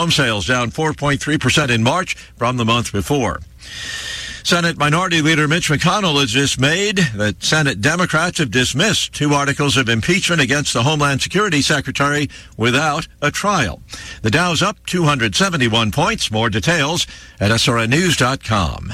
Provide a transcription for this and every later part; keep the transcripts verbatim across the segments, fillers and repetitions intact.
Home sales down four point three percent in March from the month before. Senate Minority Leader Mitch McConnell is dismayed that Senate Democrats have dismissed two articles of impeachment against the Homeland Security Secretary without a trial. The Dow's up two hundred seventy-one points. More details at S R N news dot com.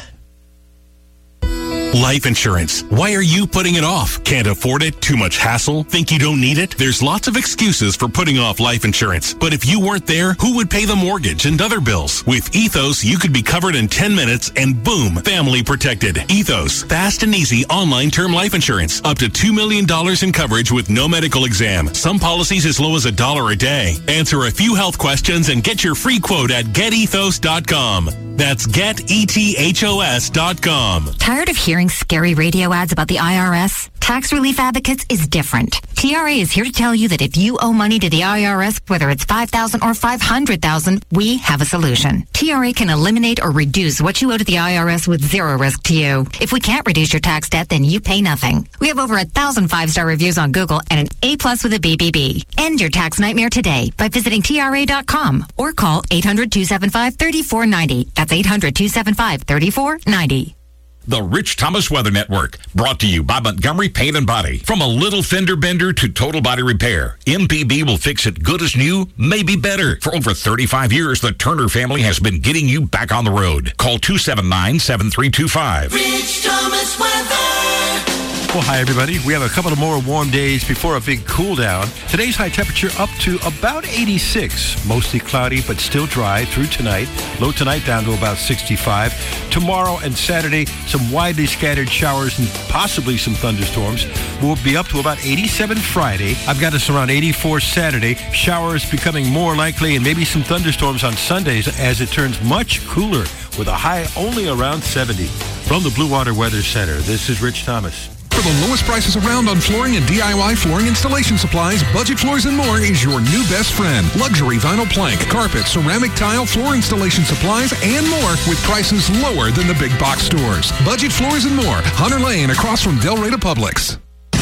Life insurance. Why are you putting it off? Can't afford it? Too much hassle? Think you don't need it? There's lots of excuses for putting off life insurance. But if you weren't there, who would pay the mortgage and other bills? With Ethos, you could be covered in ten minutes and boom, family protected. Ethos, fast and easy online term life insurance. Up to two million dollars in coverage with no medical exam. Some policies as low as a dollar a day. Answer a few health questions and get your free quote at get ethos dot com. That's get ethos dot com. Tired of hearing scary radio ads about the I R S? Tax Relief Advocates is different. T R A is here to tell you that if you owe money to the I R S, whether it's five thousand dollars or five hundred thousand dollars, we have a solution. T R A can eliminate or reduce what you owe to the I R S with zero risk to you. If we can't reduce your tax debt, then you pay nothing. We have over a thousand five-star reviews on Google and an A plus with a B B B. End your tax nightmare today by visiting T R A dot com or call eight hundred, two seven five, three four nine zero. That's eight hundred, two seven five, three four nine zero. The Rich Thomas Weather Network, brought to you by Montgomery Paint and Body. From a little fender bender to total body repair, M P B will fix it good as new, maybe better. For over thirty-five years, the Turner family has been getting you back on the road. Call two seven nine, seven three two five. Rich Thomas Weather. Well, hi, everybody. We have a couple of more warm days before a big cool down. Today's high temperature up to about eighty-six. Mostly cloudy, but still dry through tonight. Low tonight down to about sixty-five. Tomorrow and Saturday, some widely scattered showers and possibly some thunderstorms. We'll be up to about eighty-seven Friday. I've got us around eighty-four Saturday. Showers becoming more likely and maybe some thunderstorms on Sundays as it turns much cooler with a high only around seventy. From the Blue Water Weather Center, this is Rich Thomas. For the lowest prices around on flooring and D I Y flooring installation supplies, Budget Floors and More is your new best friend. Luxury vinyl plank, carpet, ceramic tile, floor installation supplies, and more with prices lower than the big box stores. Budget Floors and More, Hunter Lane across from Del Rey to Publix.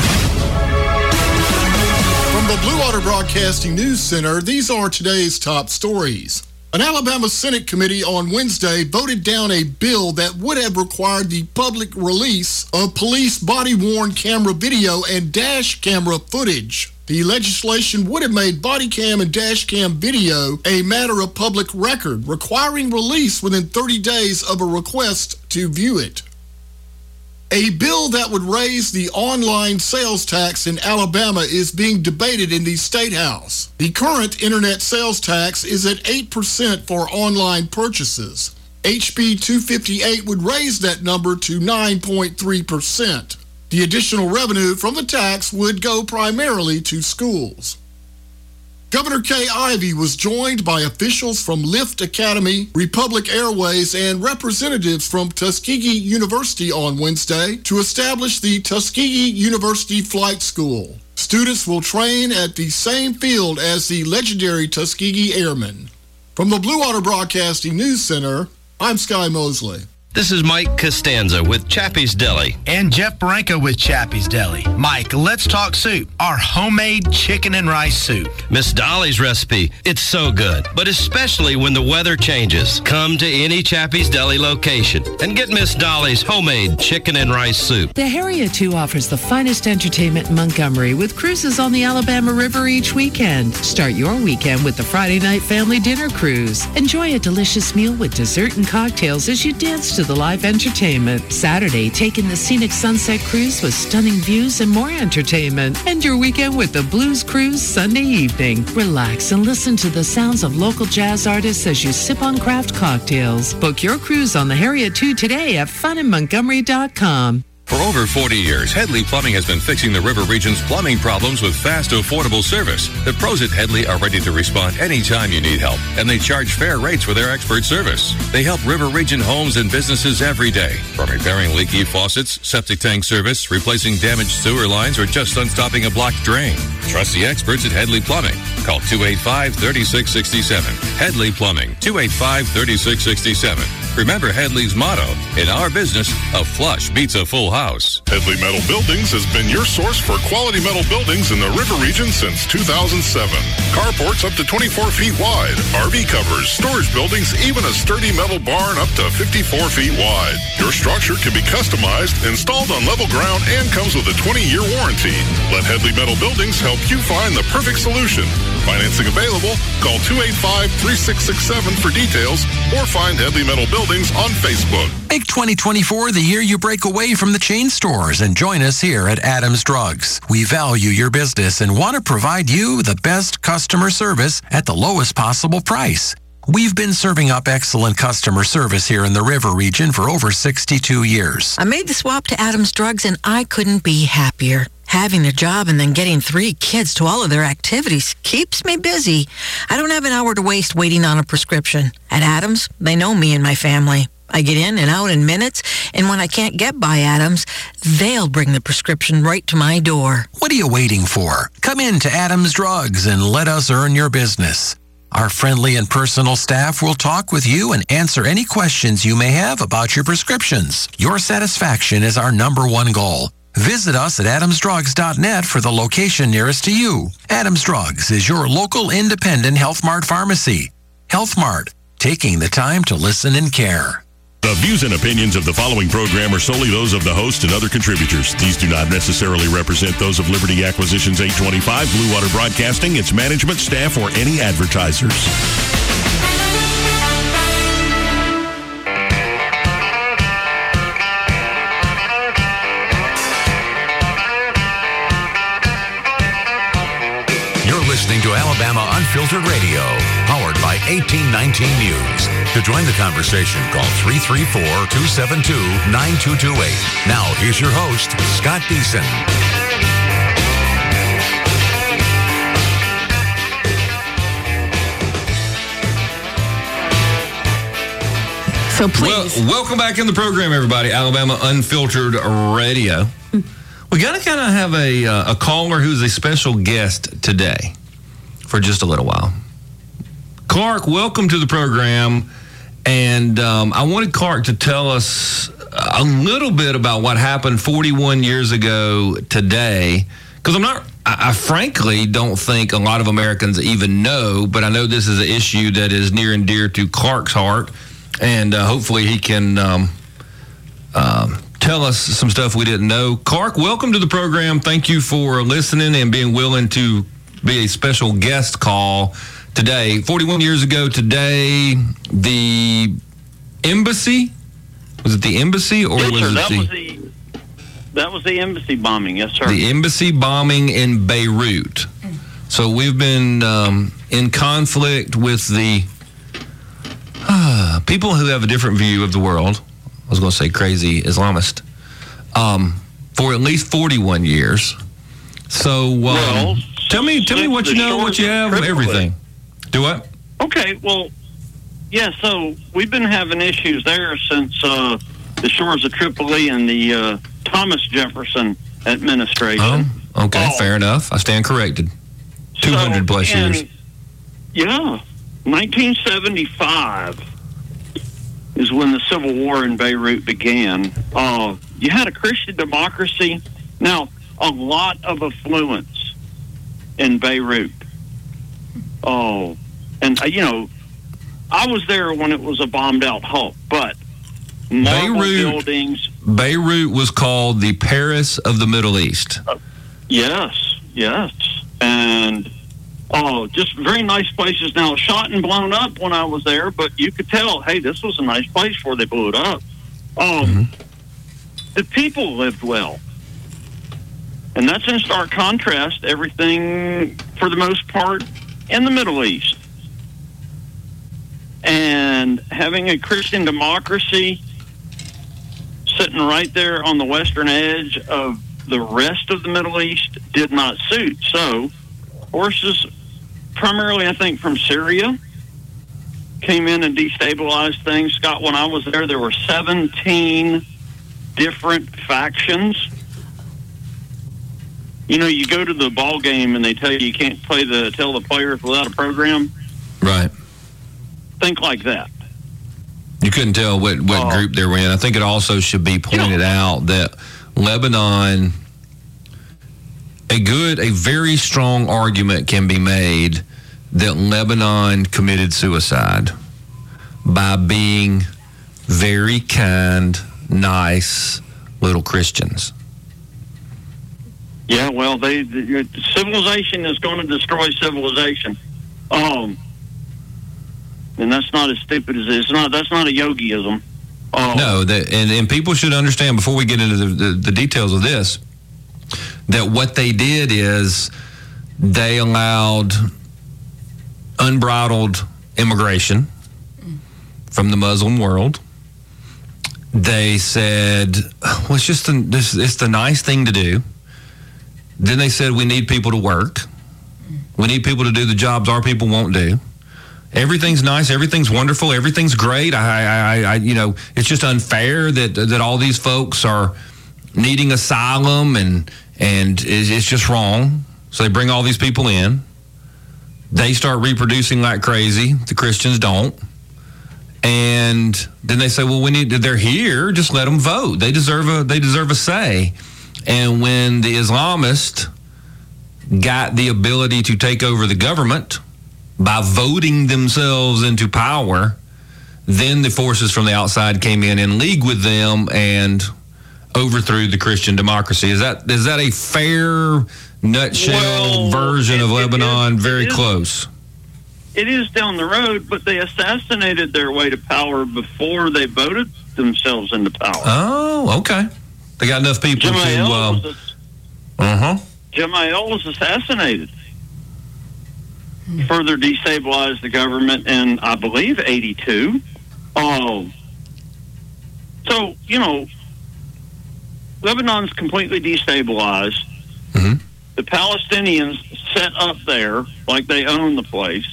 From the Blue Water Broadcasting News Center, these are today's top stories. An Alabama Senate committee on Wednesday voted down a bill that would have required the public release of police body-worn camera video and dash camera footage. The legislation would have made body cam and dash cam video a matter of public record, requiring release within thirty days of a request to view it. A bill that would raise the online sales tax in Alabama is being debated in the State House. The current internet sales tax is at eight percent for online purchases. H B two fifty-eight would raise that number to nine point three percent. The additional revenue from the tax would go primarily to schools. Governor Kay Ivey was joined by officials from Lyft Academy, Republic Airways, and representatives from Tuskegee University on Wednesday to establish the Tuskegee University Flight School. Students will train at the same field as the legendary Tuskegee Airmen. From the Blue Water Broadcasting News Center, I'm Sky Mosley. This is Mike Costanza with Chappie's Deli. And Jeff Branco with Chappie's Deli. Mike, let's talk soup. Our homemade chicken and rice soup. Miss Dolly's recipe, it's so good, but especially when the weather changes. Come to any Chappie's Deli location and get Miss Dolly's homemade chicken and rice soup. The Harriet two offers the finest entertainment in Montgomery with cruises on the Alabama River each weekend. Start your weekend with the Friday night family dinner cruise. Enjoy a delicious meal with dessert and cocktails as you dance to the live entertainment. Saturday, taking the scenic sunset cruise with stunning views and more entertainment. End your weekend with the Blues Cruise Sunday evening. Relax and listen to the sounds of local jazz artists as you sip on craft cocktails. Book your cruise on the Harriet two today at fun in montgomery dot com. For over forty years, Headley Plumbing has been fixing the River Region's plumbing problems with fast, affordable service. The pros at Headley are ready to respond anytime you need help, and they charge fair rates for their expert service. They help River Region homes and businesses every day, from repairing leaky faucets, septic tank service, replacing damaged sewer lines, or just unstopping a blocked drain. Trust the experts at Headley Plumbing. Call two eight five, three six six seven. Headley Plumbing, two eight five, three six six seven. Remember Headley's motto, in our business, a flush beats a full house. Headley Metal Buildings has been your source for quality metal buildings in the river region since two thousand seven. Carports up to twenty-four feet wide, R V covers, storage buildings, even a sturdy metal barn up to fifty-four feet wide. Your structure can be customized, installed on level ground, and comes with a twenty-year warranty. Let Headley Metal Buildings help you find the perfect solution. Financing available. Call two eight five, three six six seven for details or find Headley Metal Buildings on Facebook. Make twenty twenty-four the year you break away from the chain stores and join us here at Adams Drugs. We value your business and want to provide you the best customer service at the lowest possible price. We've been serving up excellent customer service here in the River region for over sixty-two years. I made the swap to Adams Drugs and I couldn't be happier. Having a job and then getting three kids to all of their activities keeps me busy. I don't have an hour to waste waiting on a prescription. At Adams, they know me and my family. I get in and out in minutes, and when I can't get by Adams, they'll bring the prescription right to my door. What are you waiting for? Come in to Adams Drugs and let us earn your business. Our friendly and personal staff will talk with you and answer any questions you may have about your prescriptions. Your satisfaction is our number one goal. Visit us at adams drugs dot net for the location nearest to you. Adams Drugs is your local independent Health Mart pharmacy. Health Mart, taking the time to listen and care. The views and opinions of the following program are solely those of the host and other contributors. These do not necessarily represent those of Liberty Acquisitions eight twenty-five, Blue Water Broadcasting, its management, staff, or any advertisers. Listening to Alabama Unfiltered Radio, powered by eighteen nineteen News. To join the conversation, call three three four, two seven two, nine two two eight. Now, here's your host, Scott Beeson. So please. Well, welcome back in the program, everybody. Alabama Unfiltered Radio. We got to kind of have a, uh, a caller who's a special guest today for just a little while. Clark, welcome to the program. And um, I wanted Clark to tell us a little bit about what happened forty-one years ago today. Because I'm not, I, I frankly don't think a lot of Americans even know, but I know this is an issue that is near and dear to Clark's heart. And uh, hopefully he can um, um, tell us some stuff we didn't know. Clark, welcome to the program. Thank you for listening and being willing to be a special guest call today. forty-one years ago today, the embassy, was it the embassy or yes, was sir, it that the... Was the that was the embassy bombing, yes, sir. The embassy bombing in Beirut. So we've been um, in conflict with the uh, people who have a different view of the world. I was going to say crazy Islamist. Um, for at least forty-one years. So, um, well, tell me, tell me what you know, what you have, everything. Do what? Okay, well, yeah. So we've been having issues there since uh, the shores of Tripoli and the uh, Thomas Jefferson administration. Oh, okay, oh. fair enough. I stand corrected. Two hundred so, plus and, years. Yeah, nineteen seventy-five is when the civil war in Beirut began. Uh, you had a Christian democracy. Now, a lot of affluence in Beirut. Oh, and, uh, you know, I was there when it was a bombed-out Hulk, but marble Beirut, buildings. Beirut was called the Paris of the Middle East. Uh, yes, yes. And, oh, just very nice places. Now, shot and blown up when I was there, but you could tell, hey, this was a nice place before they blew it up. Um, mm-hmm. The people lived well. And that's in stark contrast to everything, for the most part, in the Middle East. And having a Christian democracy sitting right there on the western edge of the rest of the Middle East did not suit. So, forces, primarily, I think, from Syria, came in and destabilized things. Scott, when I was there, there were seventeen different factions. You know, you go to the ball game and they tell you you can't play the tell the players without a program. Right. Think like that. You couldn't tell what, what Uh, group they were in. I think it also should be pointed out that Lebanon, a good, a very strong argument can be made that Lebanon committed suicide by being very kind, nice little Christians. Yeah, well, they the, civilization is going to destroy civilization, um, and that's not as stupid as it's not. That's not a yogiism. Um, No, that, and, and people should understand before we get into the, the, the details of this, that what they did is they allowed unbridled immigration from the Muslim world. They said, well, it's just the, this, it's the nice thing to do. Then they said, we need people to work. We need people to do the jobs our people won't do. Everything's nice. Everything's wonderful. Everything's great. I, I, I, you know, it's just unfair that that all these folks are needing asylum, and and it's, it's just wrong. So they bring all these people in. They start reproducing like crazy. The Christians don't. And then they say, well, we need. They're here. Just let them vote. They deserve a. They deserve a say. And when the Islamists got the ability to take over the government by voting themselves into power, then the forces from the outside came in in league with them and overthrew the Christian democracy. Is that is that a fair nutshell Well, version it- of it Lebanon? is- Very it is. close. It is down the road, but they assassinated their way to power before they voted themselves into power. Oh, okay. They got enough people to. Gemayel Uh was, huh. Gemayel was assassinated. Further destabilized the government in, I believe, eighty-two. Oh, so you know, Lebanon's completely destabilized. Mm-hmm. The Palestinians set up there like they own the place,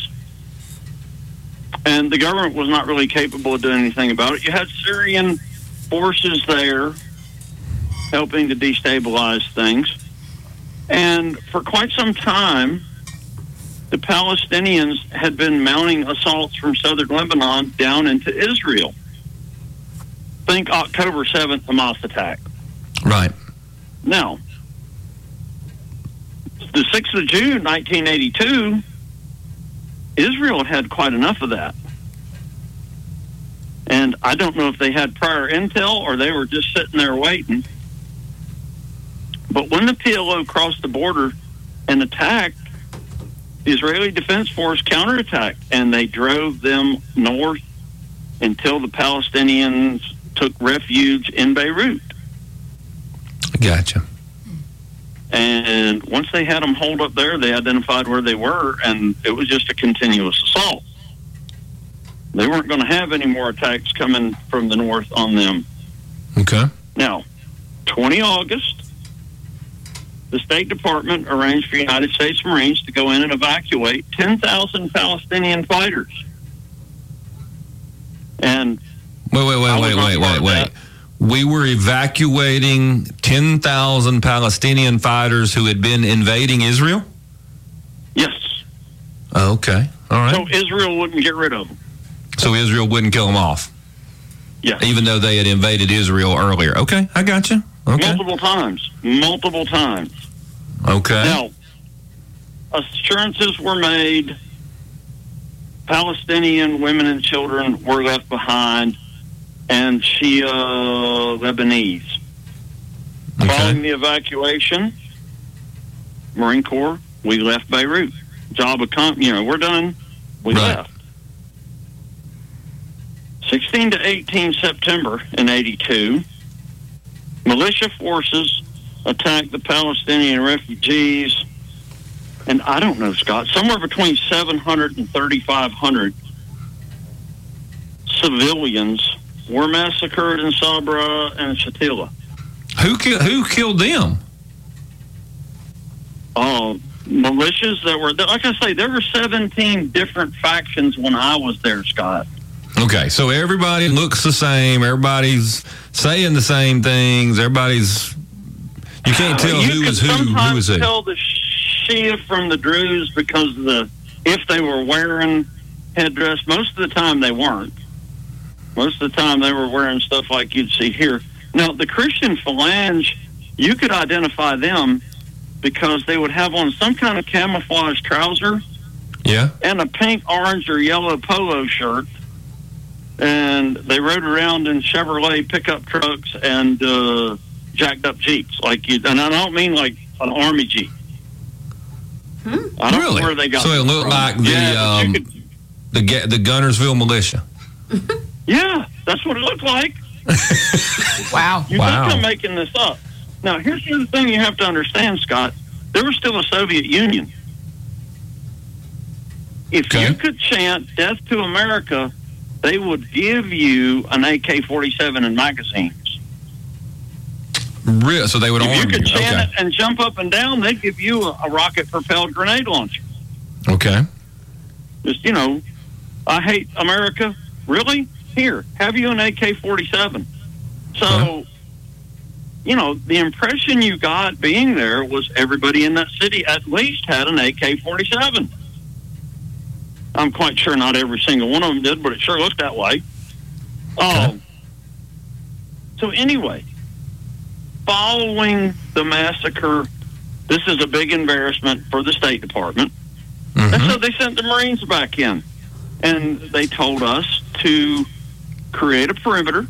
and the government was not really capable of doing anything about it. You had Syrian forces there helping to destabilize things, and for quite some time, the Palestinians had been mounting assaults from southern Lebanon down into Israel. Think October seventh Hamas attack. Right. Now, the sixth of June, nineteen eighty-two, Israel had quite enough of that. And I don't know if they had prior intel or they were just sitting there waiting. But when the P L O crossed the border and attacked, the Israeli Defense Force counterattacked, and they drove them north until the Palestinians took refuge in Beirut. Gotcha. And once they had them holed up there, they identified where they were, and it was just a continuous assault. They weren't going to have any more attacks coming from the north on them. Okay. Now, the twentieth of August, the State Department arranged for United States Marines to go in and evacuate ten thousand Palestinian fighters. And Wait, wait, I wait, was wait, not wait, part wait, of wait. that. We were evacuating ten thousand Palestinian fighters who had been invading Israel? yes, Oh, okay. All right. so Israel wouldn't get rid of them. So Israel wouldn't kill them off, Yeah, even though they had invaded Israel earlier. Okay, I got you. Okay. multiple times, multiple times. Okay. Now, assurances were made. Palestinian women and children were left behind, and Shia Lebanese. Following the evacuation, Marine Corps, we left Beirut. Job accomplished. You know, we're done. We Right. left. sixteen to eighteen September in eighty-two, militia forces attacked the Palestinian refugees, and I don't know, Scott, somewhere between seven hundred and thirty-five hundred civilians were massacred in Sabra and Shatila. Who ki- who killed them? Uh, militias that were, like I say, there were seventeen different factions when I was there, Scott. Okay, so everybody looks the same. Everybody's saying the same things. Everybody's. You can't tell you who could is who, who sometimes is who. tell the Shia from the Druze because of the if they were wearing headdress. Most of the time they weren't. Most of the time they were wearing stuff like you'd see here. Now, the Christian Phalange, you could identify them because they would have on some kind of camouflage trouser. Yeah. And a pink, orange, or yellow polo shirt. And they rode around in Chevrolet pickup trucks and uh, jacked up Jeeps. Like you, and I don't mean like an Army Jeep. Hmm? I don't really? know where they got So it them looked from. like the Yeah, but you um, could- the ga- the Gunnersville militia. Yeah, that's what it looked like. Wow. You Wow. think I'm making this up. Now, here's the other thing you have to understand, Scott. There was still a Soviet Union. If Okay. you could chant Death to America, they would give you an A K forty-seven and magazines. Real, so they would If arm you could you. chant Okay. it and jump up and down, they'd give you a, a rocket-propelled grenade launcher. Okay. Just, you know, I hate America. Really? Here, have you an A K forty-seven. So, Huh. you know, the impression you got being there was everybody in that city at least had an A K forty-seven. I'm quite sure not every single one of them did, but it sure looked that way. Oh. So anyway, following the massacre, this is a big embarrassment for the State Department. Mm-hmm. And so they sent the Marines back in. And they told us to create a perimeter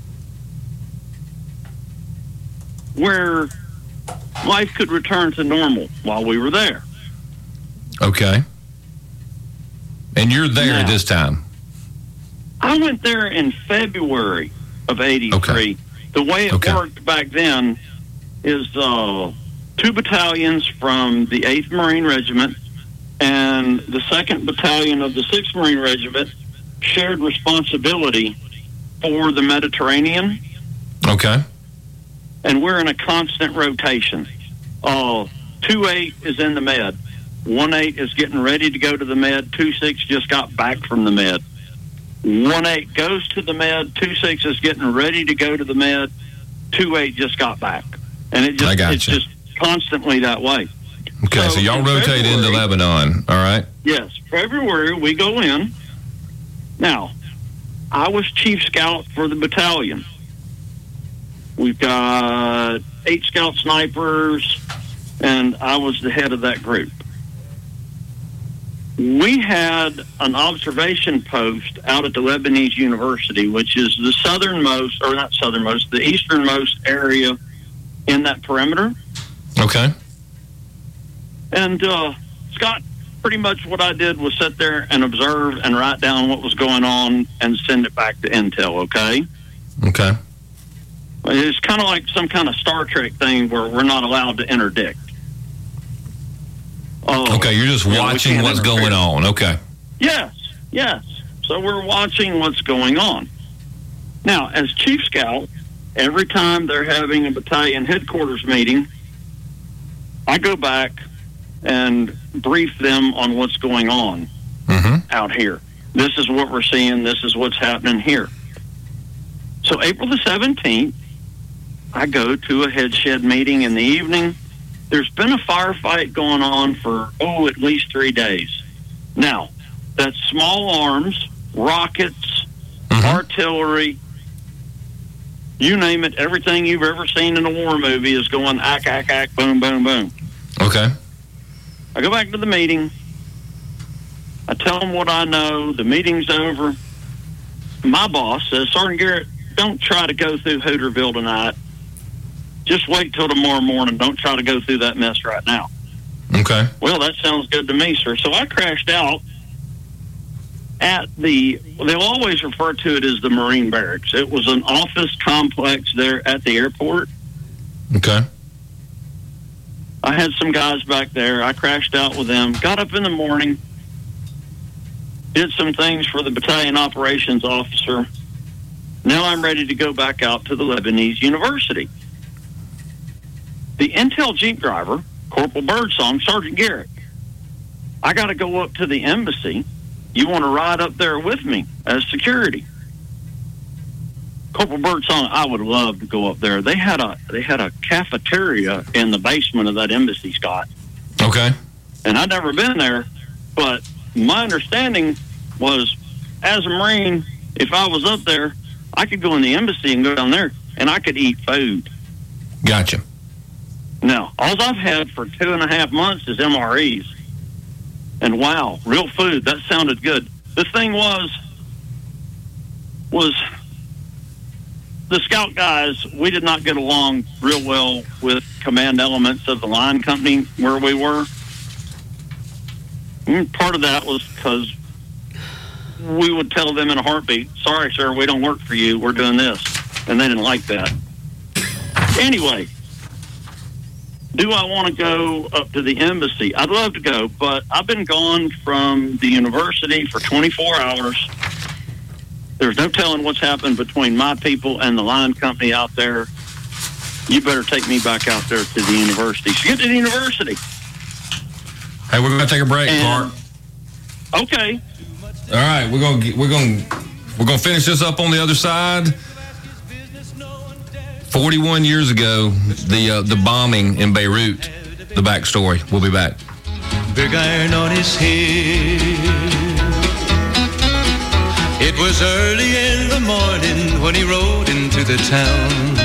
where life could return to normal while we were there. Okay. And you're there Now, at this time. I went there in February of eighty-three. Okay. The way it Okay. worked back then is uh, two battalions from the eighth Marine Regiment and the second Battalion of the sixth Marine Regiment shared responsibility for the Mediterranean, Okay. and we're in a constant rotation. Uh, two eight is in the Med. one eight is getting ready to go to the Med. two six just got back from the Med. one eight goes to the Med. two six is getting ready to go to the Med. two eight just got back. And it just I it's gotcha. just constantly that way. Okay, so, So y'all in rotate into February- Lebanon, all right? Yes, February we go in. Now, I was chief scout for the battalion. We've got eight scout snipers, and I was the head of that group. We had an observation post out at the Lebanese University, which is the southernmost, or not southernmost, the easternmost area in that perimeter. Okay. And, uh, Scott, pretty much what I did was sit there and observe and write down what was going on and send it back to Intel, okay? Okay. It's kind of like some kind of Star Trek thing where we're not allowed to interdict. Oh, Okay, you're just yeah, we watching can't what's interfere. going on. Okay. Yes, yes. So we're watching what's going on. Now, as Chief Scout, every time they're having a battalion headquarters meeting, I go back and brief them on what's going on Mm-hmm. out here. This is what we're seeing. This is what's happening here. So April the seventeenth, I go to a headshed meeting in the evening. There's been a firefight going on for, oh, at least three days. Now, that's small arms, rockets, artillery, you name it, everything you've ever seen in a war movie is going ack, ack, ack, boom, boom, boom. Okay. I go back to the meeting. I tell them what I know. The meeting's over. My boss says, Sergeant Garrett, don't try to go through Hooterville tonight. Just wait till tomorrow morning. Don't try to go through that mess right now. Okay. Well, that sounds good to me, sir. So I crashed out at the, they'll always refer to it as the Marine Barracks. It was an office complex there at the airport. Okay. I had some guys back there. I crashed out with them. Got up in the morning, did some things for the battalion operations officer. Now I'm ready to go back out to the Lebanese University. The Intel Jeep driver, Corporal Birdsong, Sergeant Garrett, I got to go up to the embassy. You want to ride up there with me as security? Corporal Birdsong, I would love to go up there. They had a they had a cafeteria in the basement of that embassy, Scott. Okay. And I'd never been there, but my understanding was, as a Marine, if I was up there, I could go in the embassy and go down there, and I could eat food. Gotcha. Now, all I've had for two and a half months is M R Es. And wow, real food, that sounded good. The thing was, was the scout guys, we did not get along real well with command elements of the line company where we were. And part of that was because we would tell them in a heartbeat, sorry, sir, we don't work for you, we're doing this. And they didn't like that. Anyway, do I want to go up to the embassy? I'd love to go, but I've been gone from the university for twenty-four hours. There's no telling what's happened between my people and the line company out there. You better take me back out there to the university. So get to the university. Hey, we're going to take a break, Clark. Okay. All right, we're going to we're going we're going to finish this up on the other side. forty-one years ago, the uh, the bombing in Beirut, the backstory. We'll be back. Big iron on his head. It was early in the morning when he rode into the town.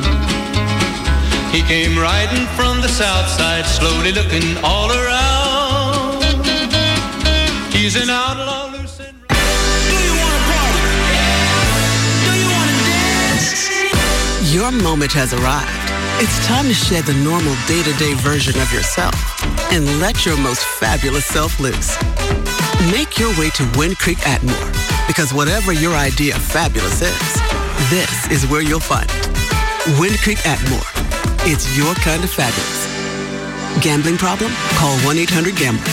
He came riding from the south side, slowly looking all around. He's an outlaw loose and round. Do you want to party? Do you want to dance? Your moment has arrived. It's time to shed the normal day-to-day version of yourself and let your most fabulous self loose. Make your way to Wind Creek Atmore, because whatever your idea of fabulous is, this is where you'll find it. Wind Creek Atmore. It's your kind of fabulous. Gambling problem? Call one eight hundred gambler.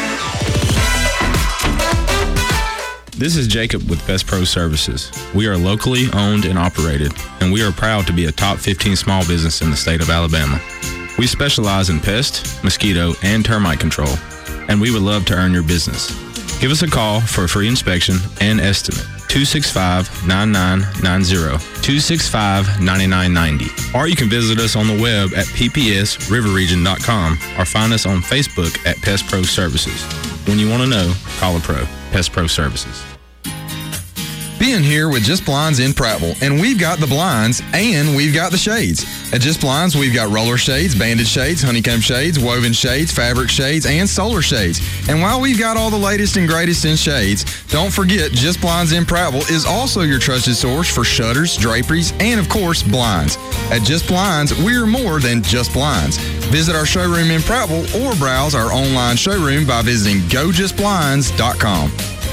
This is Jacob with Best Pro Services. We are locally owned and operated, and we are proud to be a top fifteen small business in the state of Alabama. We specialize in pest, mosquito, and termite control, and we would love to earn your business. Give us a call for a free inspection and estimate. two six five, nine nine nine zero, two six five, nine nine nine zero. Or you can visit us on the web at p p s river region dot com or find us on Facebook at Pest Pro Services. When you want to know, call a pro. Pest Pro Services. Being here with Just Blinds in Prattville, and we've got the blinds and we've got the shades. At Just Blinds, we've got roller shades, banded shades, honeycomb shades, woven shades, fabric shades, and solar shades. And while we've got all the latest and greatest in shades, don't forget Just Blinds in Prattville is also your trusted source for shutters, draperies, and of course, blinds. At Just Blinds, we're more than just blinds. Visit our showroom in Prattville or browse our online showroom by visiting go just blinds dot com.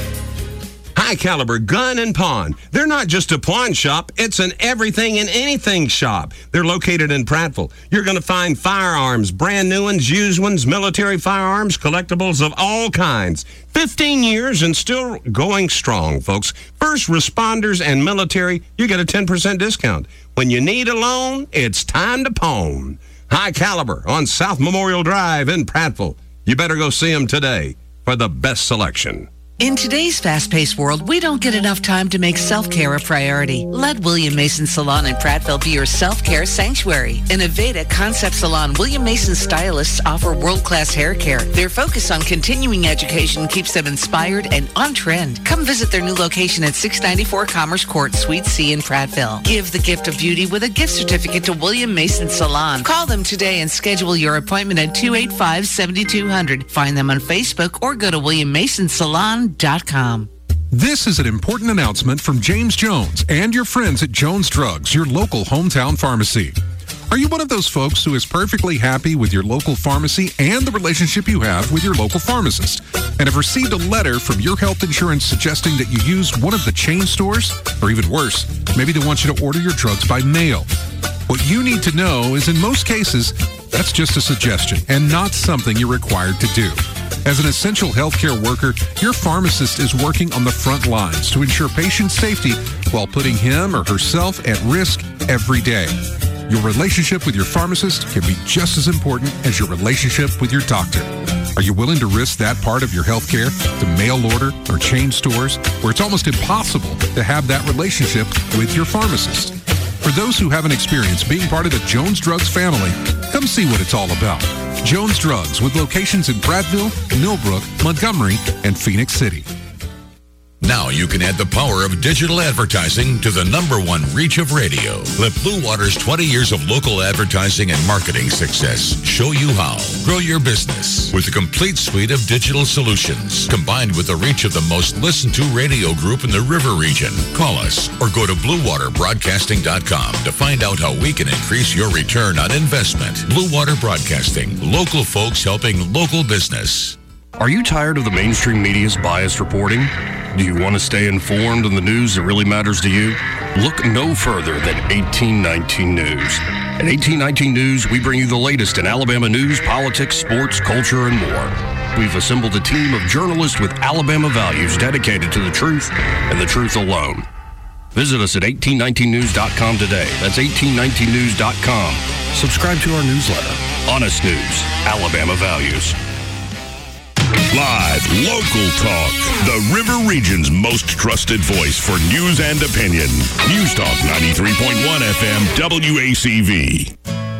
High Caliber Gun and Pawn. They're not just a pawn shop, it's an everything and anything shop. They're located in Prattville. You're going to find firearms, brand new ones, used ones, military firearms, collectibles of all kinds. fifteen years and still going strong, folks. First responders and military, you get a ten percent discount. When you need a loan, it's time to pawn. High Caliber on South Memorial Drive in Prattville. You better go see them today for the best selection. In today's fast-paced world, we don't get enough time to make self-care a priority. Let William Mason Salon in Prattville be your self-care sanctuary. In Aveda Concept Salon, William Mason stylists offer world-class hair care. Their focus on continuing education keeps them inspired and on trend. Come visit their new location at six ninety-four Commerce Court, Suite C in Prattville. Give the gift of beauty with a gift certificate to William Mason Salon. Call them today and schedule your appointment at two eight five, seven two zero zero. Find them on Facebook or go to william mason salon dot com. This is an important announcement from James Jones and your friends at Jones Drugs, your local hometown pharmacy. Are you one of those folks who is perfectly happy with your local pharmacy and the relationship you have with your local pharmacist, and have received a letter from your health insurance suggesting that you use one of the chain stores? Or even worse, maybe they want you to order your drugs by mail. What you need to know is in most cases, that's just a suggestion and not something you're required to do. As an essential healthcare worker, your pharmacist is working on the front lines to ensure patient safety while putting him or herself at risk every day. Your relationship with your pharmacist can be just as important as your relationship with your doctor. Are you willing to risk that part of your healthcare to mail order or chain stores where it's almost impossible to have that relationship with your pharmacist? For those who haven't experienced being part of the Jones Drugs family, come see what it's all about. Jones Drugs, with locations in Prattville, Millbrook, Montgomery, and Phoenix City. Now you can add the power of digital advertising to the number one reach of radio. Let Blue Water's twenty years of local advertising and marketing success show you how. Grow your business with a complete suite of digital solutions, combined with the reach of the most listened to radio group in the River Region. Call us or go to blue water broadcasting dot com to find out how we can increase your return on investment. Blue Water Broadcasting, local folks helping local business. Are you tired of the mainstream media's biased reporting? Do you want to stay informed on the news that really matters to you? Look no further than eighteen nineteen News. At eighteen nineteen News, we bring you the latest in Alabama news, politics, sports, culture, and more. We've assembled a team of journalists with Alabama values dedicated to the truth and the truth alone. Visit us at eighteen nineteen news dot com today. That's eighteen nineteen news dot com. Subscribe to our newsletter. Honest News, Alabama Values. Live, local talk. The River Region's most trusted voice for news and opinion. News Talk ninety-three point one F M W A C V.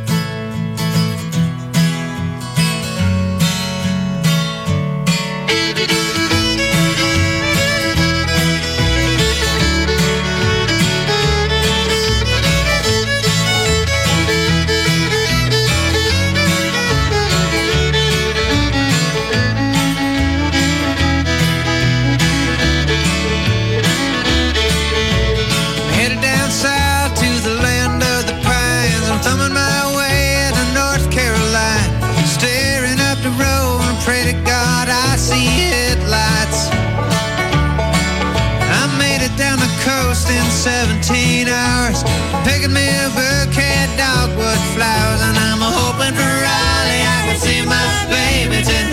seventeen hours, picking me a bouquet of dogwood flowers, and I'm hoping for Raleigh I can see my baby tonight.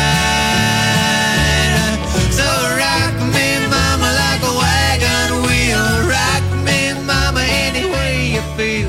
So rock me, mama, like a wagon wheel. Rock me, mama, any way you feel.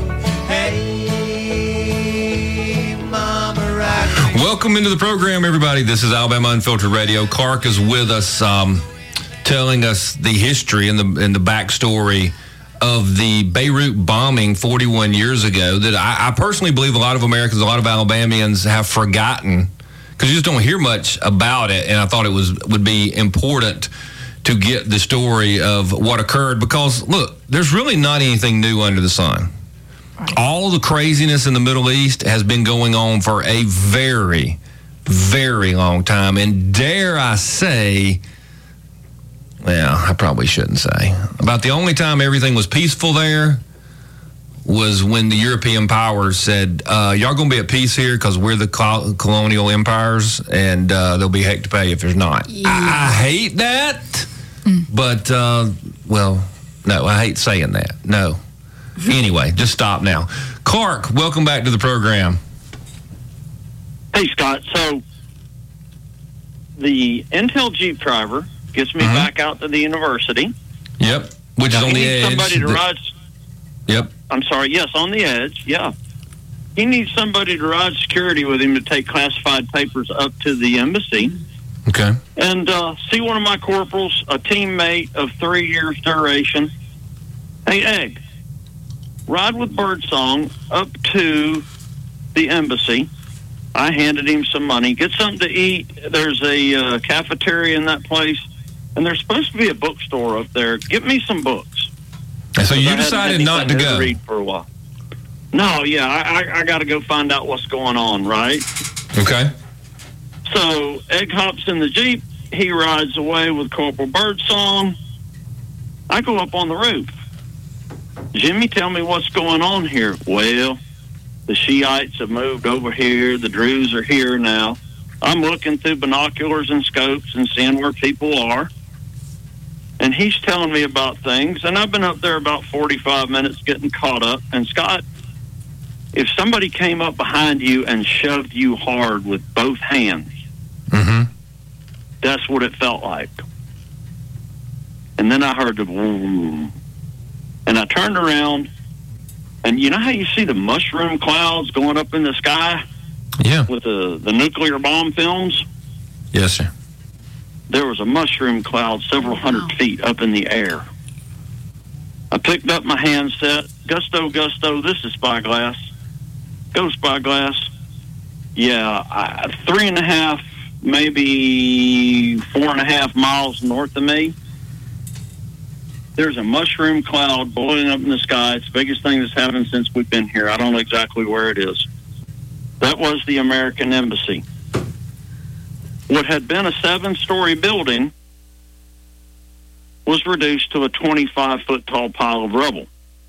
Hey, mama, rock me. Welcome into the program, everybody. This is Alabama Unfiltered Radio. Clark is with us. Um, telling us the history and the and the backstory of the Beirut bombing forty-one years ago that I, I personally believe a lot of Americans, a lot of Alabamians have forgotten because you just don't hear much about it. And I thought it was would be important to get the story of what occurred because, look, there's really not anything new under the sun. All of the craziness in the Middle East has been going on for a very, very long time. And dare I say... Well, I probably shouldn't say. About the only time everything was peaceful there was when the European powers said, uh, y'all going to be at peace here because we're the col- colonial empires and uh, there'll be heck to pay if there's not. Yeah. I-, I hate that, mm. but, uh, well, no, I hate saying that. No. Anyway, just stop now. Clark, welcome back to the program. Hey, Scott. So the Intel Jeep driver gets me mm-hmm. back out to the university. Yep, which now, is on the edge. Somebody to the, ride. Yep. I'm sorry. Yes, on the edge. Yeah. He needs somebody to ride security with him to take classified papers up to the embassy. Okay. And uh, see one of my corporals, a teammate of three years duration. Hey, Egg, ride with Birdsong up to the embassy. I handed him some money. Get something to eat. There's a uh, cafeteria in that place. And there's supposed to be a bookstore up there. Get me some books. And so you decided not to go? To read for a while. No, yeah, I, I, I got to go find out what's going on, right? Okay. So Egg hops in the Jeep. He rides away with Corporal Birdsong. I go up on the roof. Jimmy, tell me what's going on here. Well, the Shiites have moved over here. The Druze are here now. I'm looking through binoculars and scopes and seeing where people are. And he's telling me about things. And I've been up there about forty-five minutes getting caught up. And, Scott, if somebody came up behind you and shoved you hard with both hands, mm-hmm. that's what it felt like. And then I heard the boom. And I turned around. And you know how you see the mushroom clouds going up in the sky? Yeah. With the, the nuclear bomb films? Yes, sir. There was a mushroom cloud several hundred feet up in the air. I picked up my handset. Gusto, Gusto, this is Spyglass. Go, Spyglass. Yeah, I, three and a half, maybe four and a half miles north of me, there's a mushroom cloud blowing up in the sky. It's the biggest thing that's happened since we've been here. I don't know exactly where it is. That was the American Embassy. What had been a seven-story building was reduced to a twenty-five-foot tall pile of rubble.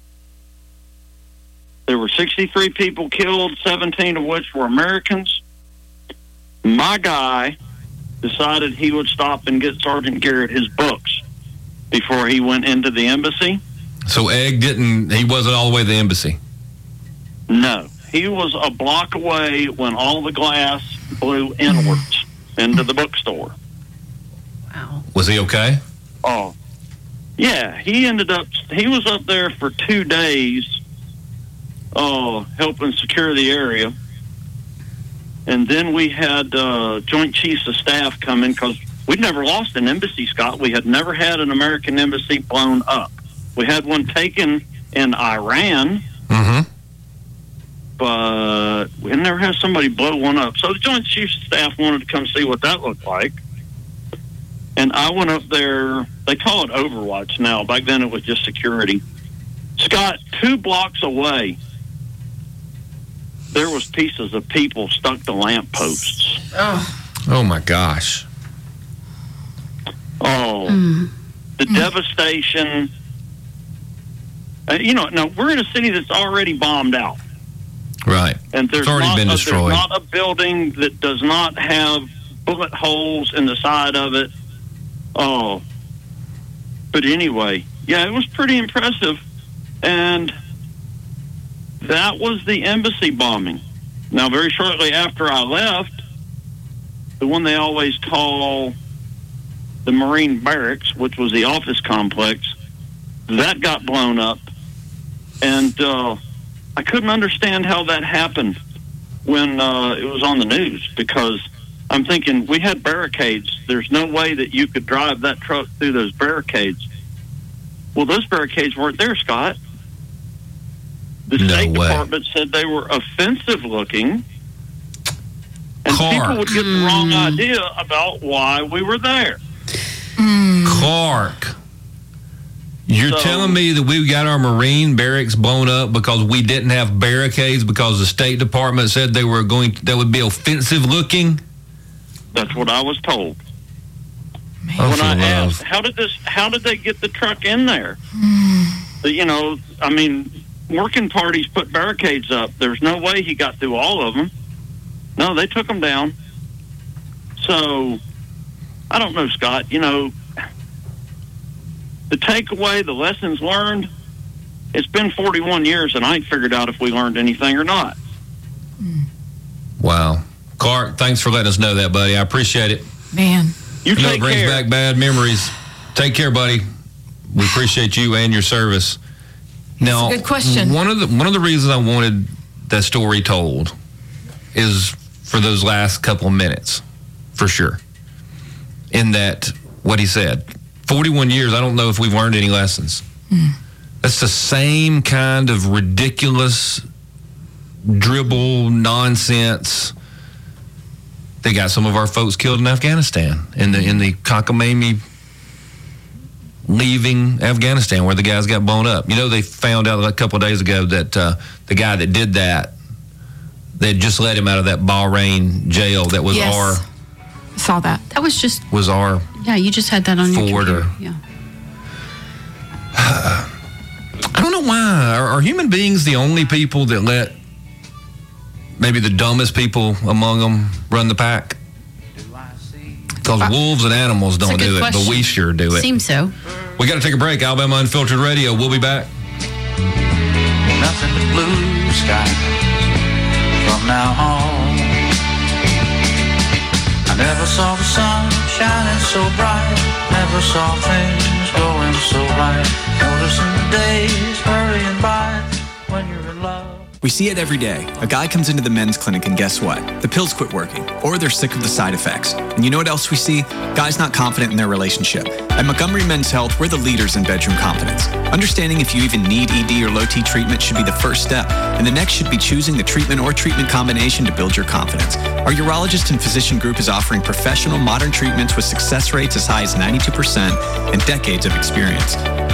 There were sixty-three people killed, seventeen of which were Americans. My guy decided he would stop and get Sergeant Garrett his books before he went into the embassy. So Egg didn't, he wasn't all the way to the embassy? No. He was a block away when all the glass blew inwards into the bookstore. Was he okay? Oh, yeah. He ended up, he was up there for two days uh, helping secure the area. And then we had uh, Joint Chiefs of Staff come in because we'd never lost an embassy, Scott. We had never had an American embassy blown up. We had one taken in Iran, mm-hmm. but we never had somebody blow one up. So the Joint Chiefs of Staff wanted to come see what that looked like. And I went up there. They call it Overwatch now. Back then it was just security. Scott, two blocks away, there was pieces of people stuck to lampposts. Oh, oh my gosh. Oh, mm. the mm. devastation. Uh, you know, now we're in a city that's already bombed out. Right. And there's, it's already not, been uh, destroyed. There's not a building that does not have bullet holes in the side of it. Oh. But anyway, yeah, it was pretty impressive. And that was the embassy bombing. Now, very shortly after I left, the one they always call the Marine Barracks, which was the office complex, that got blown up. And uh, I couldn't understand how that happened when uh, it was on the news, because I'm thinking, we had barricades. There's no way that you could drive that truck through those barricades. Well, those barricades weren't there, Scott. The no State way. Department said they were offensive looking, and Clark. people would get the wrong idea about why we were there. Clark, you're So- telling me that we got our Marine barracks blown up because we didn't have barricades because the State Department said they were going to, that would be offensive looking? That's what I was told. Oh, when for I love. asked, how did this? How did they get the truck in there? But, you know, I mean, working parties put barricades up. There's no way he got through all of them. No, they took them down. So, I don't know, Scott. You know, the takeaway, the lessons learned, it's been forty-one years, and I ain't figured out if we learned anything or not. Wow. Clark, thanks for letting us know that, buddy. I appreciate it. Man. You I know it take brings care. back bad memories. Take care, buddy. We appreciate you and your service. Now, That's a good question. One of the one of the reasons I wanted that story told is for those last couple of minutes, for sure. In that, what he said, forty-one years, I don't know if we've learned any lessons. Mm. That's the same kind of ridiculous dribble nonsense. They got some of our folks killed in Afghanistan, in the in the cockamamie leaving Afghanistan where the guys got blown up. You know, they found out a couple of days ago that uh, the guy that did that, they just let him out of that Bahrain jail that was Yes. our Saw that. That was just, was our yeah, you just had that on your Ford computer. or- Yeah. I don't know why. Are, are human beings the only people that let maybe the dumbest people among them run the pack? Because wolves and animals That's a don't good do it, but question. we sure do it. Seems so. We got to take a break. Alabama Unfiltered Radio. We'll be back. Nothing but blue sky from now on. I never saw the sun shining so bright. Never saw things going so right. Noticing the days hurrying by when you're in love. We see it every day. A guy comes into the men's clinic and guess what? The pills quit working, or they're sick of the side effects. And you know what else we see? Guys not confident in their relationship. At Montgomery Men's Health, we're the leaders in bedroom confidence. Understanding if you even need E D or low T treatment should be the first step, and the next should be choosing the treatment or treatment combination to build your confidence. Our urologist and physician group is offering professional modern treatments with success rates as high as ninety-two percent and decades of experience.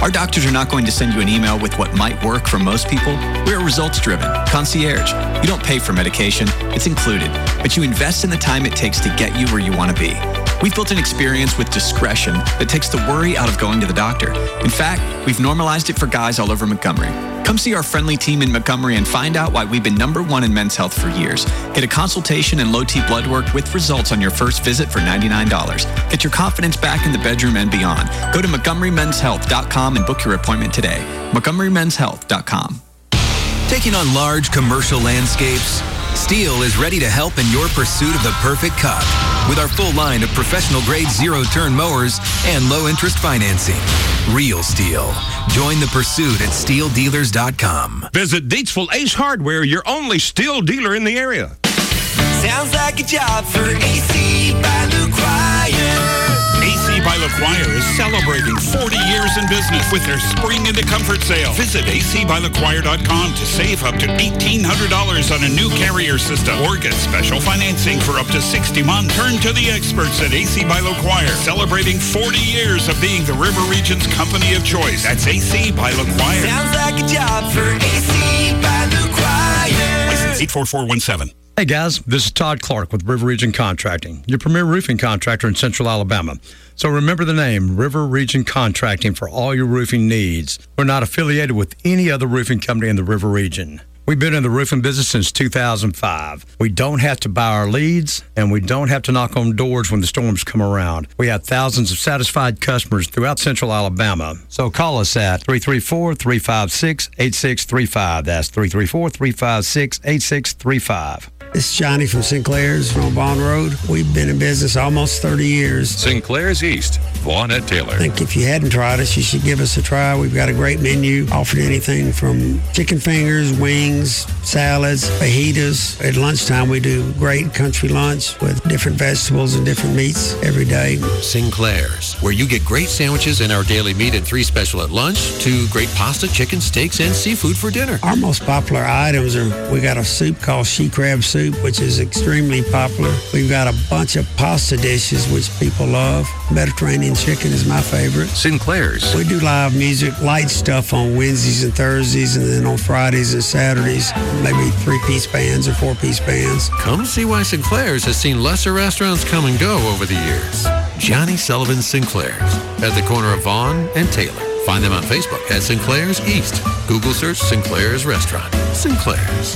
Our doctors are not going to send you an email with what might work for most people. We're results-driven, concierge. You don't pay for medication, it's included, but you invest in the time it takes to get you where you want to be. We've built an experience with discretion that takes the worry out of going to the doctor. In fact, we've normalized it for guys all over Montgomery. Come see our friendly team in Montgomery and find out why we've been number one in men's health for years. Get a consultation and low-T blood work with results on your first visit for ninety-nine dollars. Get your confidence back in the bedroom and beyond. Go to montgomery men's health dot com and book your appointment today. montgomery men's health dot com. Taking on large commercial landscapes? Steel is ready to help in your pursuit of the perfect cut with our full line of professional-grade zero-turn mowers and low-interest financing. Real Steel. Join the pursuit at steel dealers dot com. Visit Deatsville Ace Hardware, your only steel dealer in the area. Sounds like a job for A C by LaQuire. A C by LaQuire is celebrating forty years in business with their Spring into Comfort sale. Visit A C by LaQuire dot com to save up to eighteen hundred dollars on a new carrier system or get special financing for up to sixty months. Turn to the experts at A C by LaQuire, celebrating forty years of being the River Region's company of choice. That's A C by LaQuire. Sounds like a job for A C by LaQuire. License eight four four one seven. Hey guys, this is Todd Clark with River Region Contracting, your premier roofing contractor in Central Alabama. So remember the name, River Region Contracting, for all your roofing needs. We're not affiliated with any other roofing company in the River Region. We've been in the roofing business since two thousand five. We don't have to buy our leads, and we don't have to knock on doors when the storms come around. We have thousands of satisfied customers throughout Central Alabama. So call us at three three four, three five six, eight six three five. That's three three four, three five six, eight six three five. This is Johnny from Sinclair's on Bond Road. We've been in business almost thirty years. Sinclair's East, Vaughn at Taylor. I think if you hadn't tried us, you should give us a try. We've got a great menu, offered anything from chicken fingers, wings, salads, fajitas. At lunchtime, we do great country lunch with different vegetables and different meats every day. Sinclair's, where you get great sandwiches and our daily meat and three special at lunch, to great pasta, chicken, steaks, and seafood for dinner. Our most popular items are, we got a soup called she crab soup, which is extremely popular. We've got a bunch of pasta dishes, which people love. Mediterranean chicken is my favorite. Sinclair's. We do live music, light stuff on Wednesdays and Thursdays, and then on Fridays and Saturdays, maybe three-piece bands or four-piece bands. Come see why Sinclair's has seen lesser restaurants come and go over the years. Johnny Sullivan Sinclair's, at the corner of Vaughn and Taylor. Find them on Facebook at Sinclair's East. Google search Sinclair's Restaurant. Sinclair's.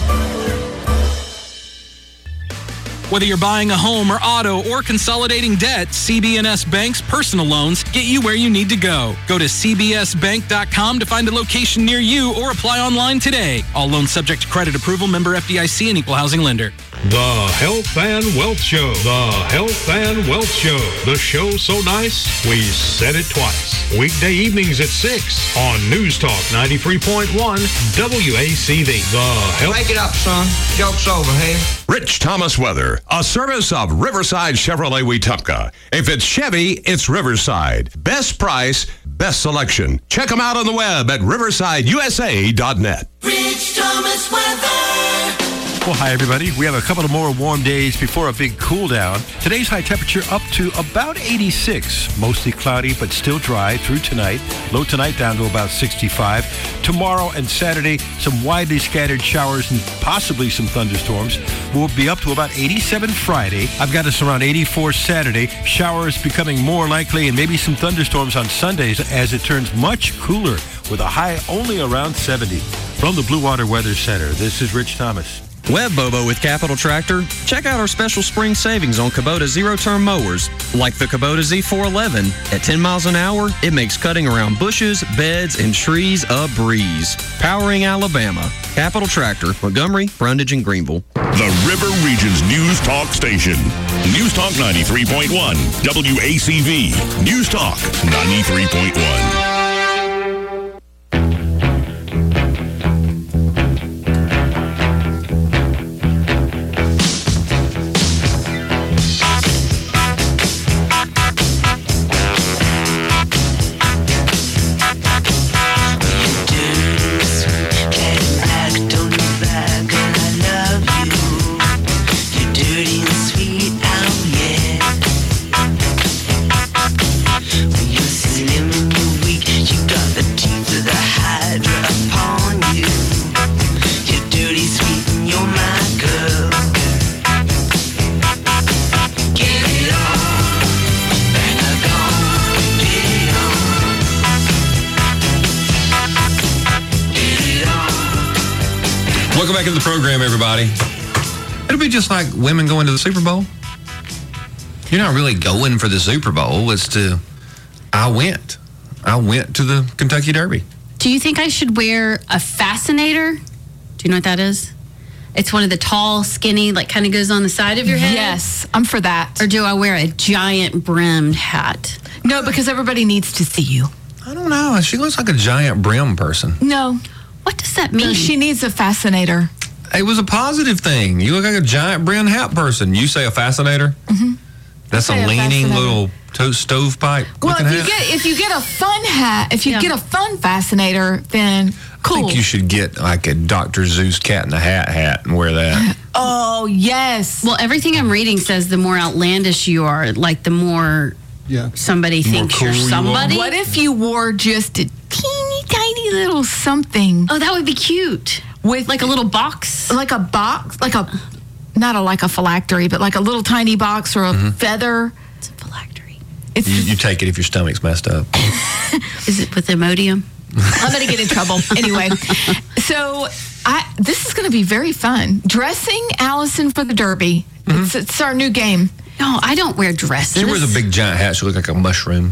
Whether you're buying a home or auto or consolidating debt, C B N S Bank's personal loans get you where you need to go. Go to c b s bank dot com to find a location near you or apply online today. All loans subject to credit approval, member F D I C and equal housing lender. The Health and Wealth Show. The Health and Wealth Show. The show so nice, we said it twice. Weekday evenings at six on News Talk ninety-three point one W A C V. The Health. Make it up, son. Joke's over, hey? Rich Thomas Weather, a service of Riverside Chevrolet Wetumpka. If it's Chevy, it's Riverside. Best price, best selection. Check them out on the web at riverside u s a dot net. Rich Thomas Weather. Well, hi, everybody. We have a couple of more warm days before a big cool down. Today's high temperature up to about eighty-six. Mostly cloudy, but still dry through tonight. Low tonight down to about sixty-five. Tomorrow and Saturday, some widely scattered showers and possibly some thunderstorms. We'll be up to about eighty-seven Friday. I've got us around eighty-four Saturday. Showers becoming more likely and maybe some thunderstorms on Sundays as it turns much cooler with a high only around seventy. From the Blue Water Weather Center, this is Rich Thomas. Web Bobo with Capital Tractor. Check out our special spring savings on Kubota zero-turn mowers, like the Kubota Z four eleven. At ten miles an hour, it makes cutting around bushes, beds, and trees a breeze. Powering Alabama. Capital Tractor, Montgomery, Brundage, and Greenville. The River Region's News Talk Station. News Talk ninety-three point one W A C V. News Talk ninety-three point one. Weak Welcome back to the program, everybody. It'll be just like women going to the Super Bowl. You're not really going for the Super Bowl. It's to, I went. I went to the Kentucky Derby. Do you think I should wear a fascinator? Do you know what that is? It's one of the tall, skinny, like kind of goes on the side of your head. Yes, I'm for that. Or do I wear a giant brimmed hat? No, because everybody needs to see you. I don't know. She looks like a giant brim person. No. What does that mean? No, she needs a fascinator. It was a positive thing. You look like a giant brim hat person. You say a fascinator? Mm-hmm. That's say a a leaning fascinator. little to- stovepipe Well, looking if you hat. get if you get a fun hat, if you Yeah. get a fun fascinator, then cool. I think you should get like a Doctor Zeus cat in a hat hat and wear that. Oh, yes. Well, everything I'm reading says the more outlandish you are, like the more yeah. somebody The more thinks cool you're you are. somebody. What if you wore just a teeny tiny little something? Oh, that would be cute. With like a little box. Like a box, like a, not a like a phylactery, but like a little tiny box or a Mm-hmm. feather. It's a phylactery. It's You, you take it if your stomach's messed up. Is it with Imodium? I'm going to get in trouble. Anyway, so I this is going to be very fun. Dressing Allison for the Derby. Mm-hmm. It's, it's our new game. No, I don't wear dresses. She wears a big giant hat. She looks like a mushroom.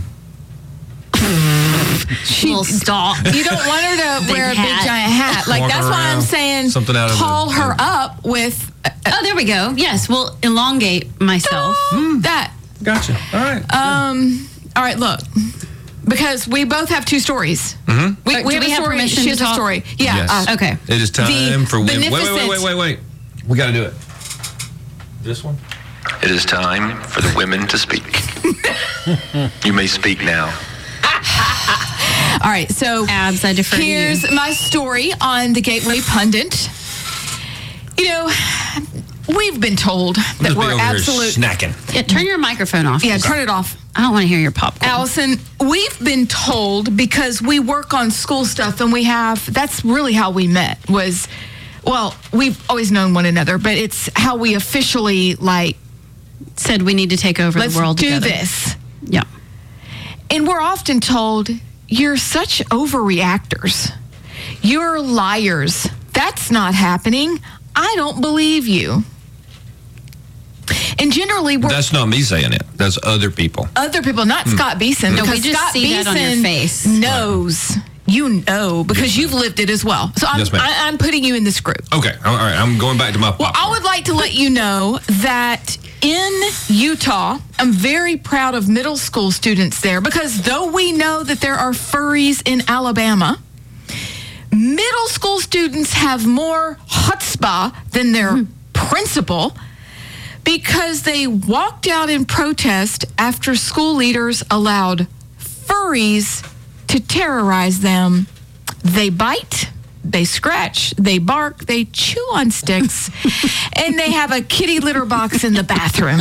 She, little stalk. You don't want her to Big wear a big hat. giant hat. Like, Walk that's why I'm around. saying Something out of call the- her up with uh, Oh, there we go. Yes, we'll elongate myself. that. Gotcha. All right. Um. All right, look. Because we both have two stories. Mm-hmm. We, Uh, we do have we a have story. permission She to has a talk? story. Yeah. Yes. uh, Okay. It is time The for women. Wait, wait, wait, beneficent- wait, wait, wait. We got to do it. This one? It is time for the women to speak. You may speak now. All right, so Abs, I defer to you. here's my story on the Gateway Pundit. You know, we've been told that Just be we're over absolute. here snacking. Yeah, turn your microphone off. Yeah, turn it off. I don't want to hear your popcorn. Allison, we've been told because we work on school stuff and we have, that's really how we met was, well, we've always known one another, but it's how we officially like Said we need to take over let's the world do together. this. Yeah. And we're often told, you're such overreactors. You're liars. That's not happening. I don't believe you. And generally, we're That's not me saying it. That's other people. other people, not Scott Beeson. No, we because just Scott see that on your Beeson face. knows. You know, because you've lived it as well. So I'm, Yes, ma'am. I, I'm putting you in this group. Okay. All right. I'm going back to my Well, popcorn. I would like to let you know that in Utah, I'm very proud of middle school students there because though we know that there are furries in Alabama, middle school students have more chutzpah than their principal because they walked out in protest after school leaders allowed furries to terrorize them. They bite, they scratch, they bark, they chew on sticks, and they have a kitty litter box in the bathroom.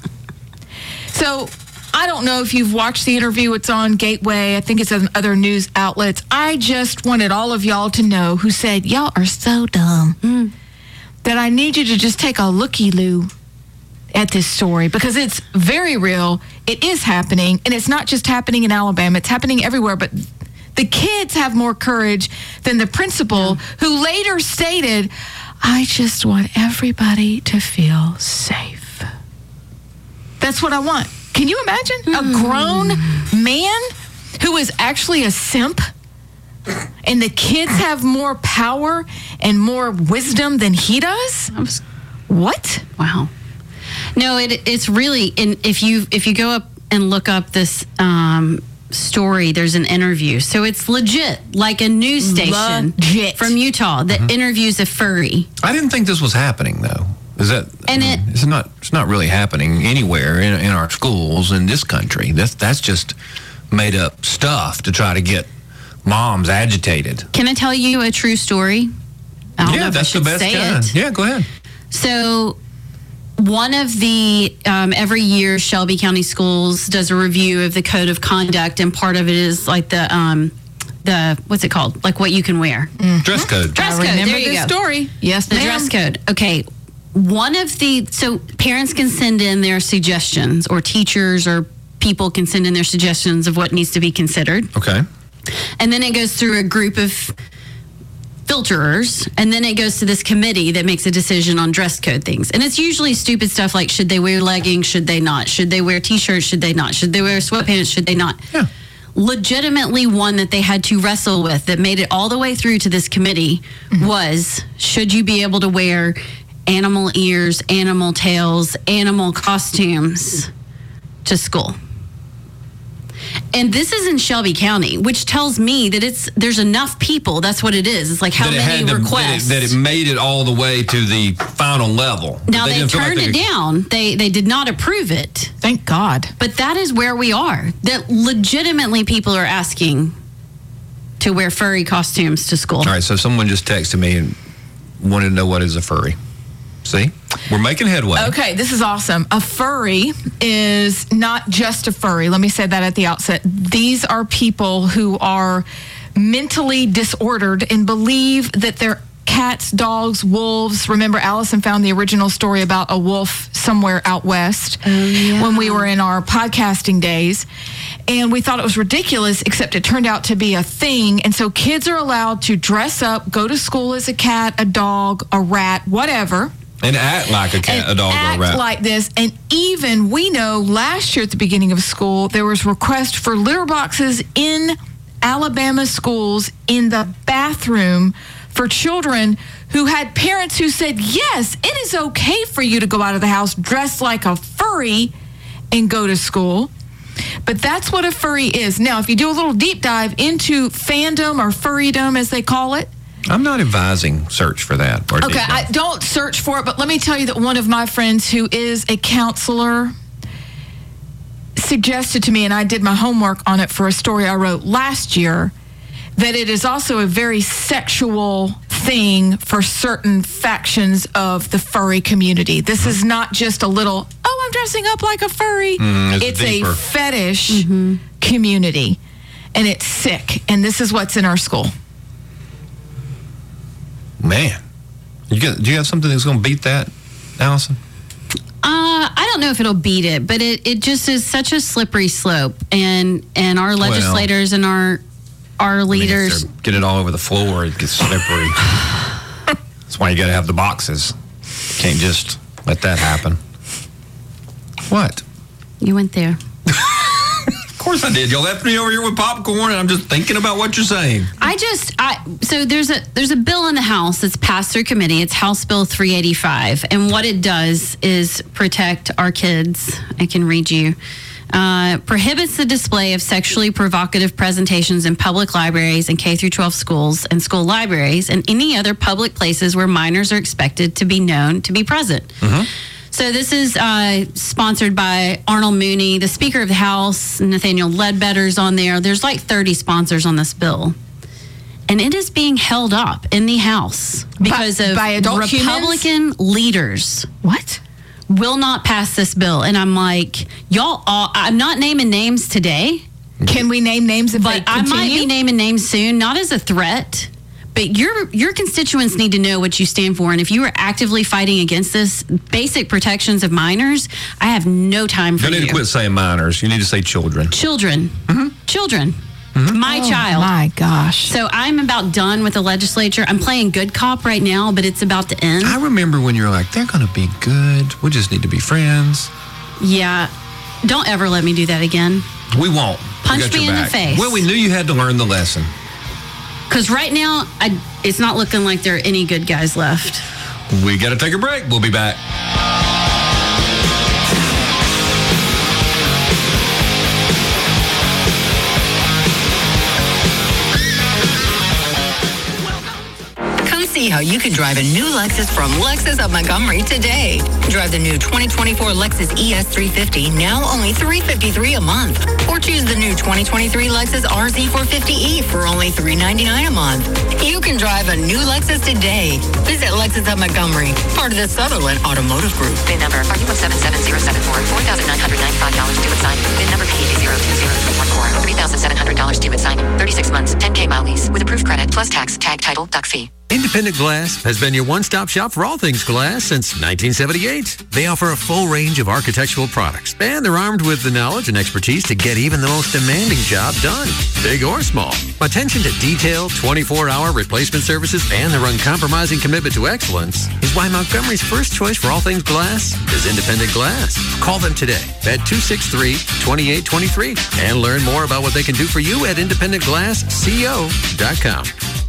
So I don't know if you've watched the interview. It's on Gateway. I think it's on other news outlets. I just wanted all of y'all to know who said, y'all are so dumb, Mm. that I need you to just take a looky-loo at this story because it's very real. It is happening, and it's not just happening in Alabama. It's happening everywhere, but the kids have more courage than the principal, who later stated, I just want everybody to feel safe. That's what I want. Can you imagine a grown man who is actually a simp and the kids have more power and more wisdom than he does? What? Wow. No, it, it's really, and if you if you go up and look up this um, story, there's an interview. So it's legit, like a news station Legit. from Utah that interviews a furry. I didn't think this was happening, though. Is that? And it- it's not. It's not really happening anywhere in, in our schools in this country. That's that's just made up stuff to try to get moms agitated. Can I tell you a true story? I don't know Yeah, if I that's the should best say kind. it. Yeah, go ahead. So, one of the, um, every year, Shelby County Schools does a review of the code of conduct, and part of it is like the, um, the what's it called? Like what you can wear. Dress code. Dress I code. remember There you this go. story. Yes, The ma'am. dress code. Okay. One of the, so parents can send in their suggestions, or teachers or people can send in their suggestions of what needs to be considered. Okay. And then it goes through a group of filterers, and then it goes to this committee that makes a decision on dress code things. And it's usually stupid stuff like, should they wear leggings, should they not? Should they wear t-shirts, should they not? Should they wear sweatpants, should they not? Yeah. Legitimately, one that they had to wrestle with that made it all the way through to this committee mm-hmm. was, should you be able to wear animal ears, animal tails, animal costumes to school? And this is in Shelby County, which tells me that it's there's enough people. That's what it is. It's like how that it many had to- requests. That it, that it made it all the way to the final level. Now they, didn't feel like turned they it could- down. They they did not approve it. Thank God. But that is where we are. That legitimately people are asking to wear furry costumes to school. All right, so someone just texted me and wanted to know what is a furry. See? We're making headway. Okay, this is awesome. A furry is not just a furry. Let me say that at the outset. These are people who are mentally disordered and believe that they're cats, dogs, wolves. Remember, Allison found the original story about a wolf somewhere out west oh, yeah. when we were in our podcasting days. And we thought it was ridiculous, except it turned out to be a thing. And so kids are allowed to dress up, go to school as a cat, a dog, a rat, whatever. And act like a cat, a dog, act or a rat. like this. And even, we know, last year at the beginning of school, there was request for litter boxes in Alabama schools in the bathroom for children who had parents who said, yes, it is okay for you to go out of the house dressed like a furry and go to school. But that's what a furry is. Now, if you do a little deep dive into fandom or furrydom, as they call it, I'm not advising search for that. Or okay, I don't search for it, but let me tell you that one of my friends who is a counselor suggested to me, and I did my homework on it for a story I wrote last year, that it is also a very sexual thing for certain factions of the furry community. This is not just a little, oh, I'm dressing up like a furry. Mm, it's it's deeper. a fetish mm-hmm. community, and it's sick. And this is what's in our school. Man, you got, do you have something that's going to beat that, Allison? Uh, I don't know if it'll beat it, but it, it just is such a slippery slope. And and our legislators well, and our our leaders... I mean, get it all over the floor, it gets slippery. That's why you got to have the boxes. Can't just let that happen. What? You went there. Of course I did. You left me over here with popcorn, and I'm just thinking about what you're saying. I just, I so there's a there's a bill in the House that's passed through committee. It's House Bill three eighty-five, and what it does is protect our kids. I can read you. Uh, prohibits the display of sexually provocative presentations in public libraries and K through twelve schools and school libraries and any other public places where minors are expected to be known to be present. Mm-hmm. So this is uh, sponsored by Arnold Mooney, the Speaker of the House. Nathaniel Ledbetter's on there. There's like thirty sponsors on this bill. And it is being held up in the House because by, of by adult Republican humans? leaders. What? Will not pass this bill. And I'm like, y'all, all, I'm not naming names today. Can we name names if but they continue? I might be naming names soon, not as a threat. But your your constituents need to know what you stand for. And if you are actively fighting against this, basic protections of minors, I have no time for you. You need to quit saying minors. You need to say children. Children. Mm-hmm. Children. Mm-hmm. My oh, child. My gosh. So I'm about done with the legislature. I'm playing good cop right now, but it's about to end. I remember when you were like, they're going to be good. We just need to be friends. Yeah. Don't ever let me do that again. We won't. Punch we me in back. the face. Well, we knew you had to learn the lesson. Because right now, I, it's not looking like there are any good guys left. We got to take a break. We'll be back. See how you can drive a new Lexus from Lexus of Montgomery today. Drive the new twenty twenty-four Lexus E S three fifty, now only three hundred fifty-three dollars a month. Or choose the new twenty twenty-three Lexus R Z four fifty E for only three hundred ninety-nine dollars a month. You can drive a new Lexus today. Visit Lexus of Montgomery, part of the Sutherland Automotive Group. VIN number R U one seven seven zero seven four, four thousand nine hundred ninety-five dollars due at signing. VIN number P G zero two zero three one four, three thousand seven hundred dollars due at signing. thirty-six months, ten K mile lease with approved credit plus tax, tag, title, duck fee. Independent Glass has been your one-stop shop for all things glass since nineteen seventy-eight. They offer a full range of architectural products, and they're armed with the knowledge and expertise to get even the most demanding job done, big or small. Attention to detail, twenty-four hour replacement services, and their uncompromising commitment to excellence is why Montgomery's first choice for all things glass is Independent Glass. Call them today at two six three, two eight two three and learn more about what they can do for you at independent glass co dot com.